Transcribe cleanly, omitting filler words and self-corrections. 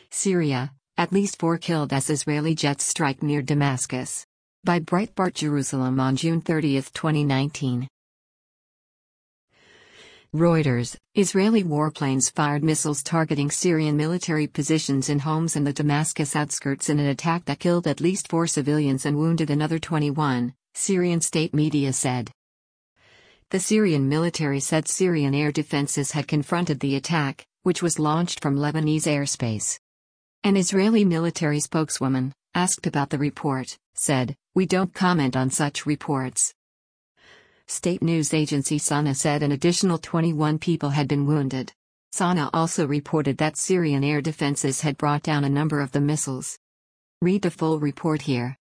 Syria, at least 4 killed as Israeli jets strike near Damascus. By Breitbart Jerusalem on June 30, 2019. Reuters, Israeli warplanes fired missiles targeting Syrian military positions in homes in the Damascus outskirts in an attack that killed at least 4 civilians and wounded another 21, Syrian state media said. The Syrian military said Syrian air defenses had confronted the attack, which was launched from Lebanese airspace. An Israeli military spokeswoman, asked about the report, said, "We don't comment on such reports." State news agency SANA said an additional 21 people had been wounded. SANA also reported that Syrian air defenses had brought down a number of the missiles. Read the full report here.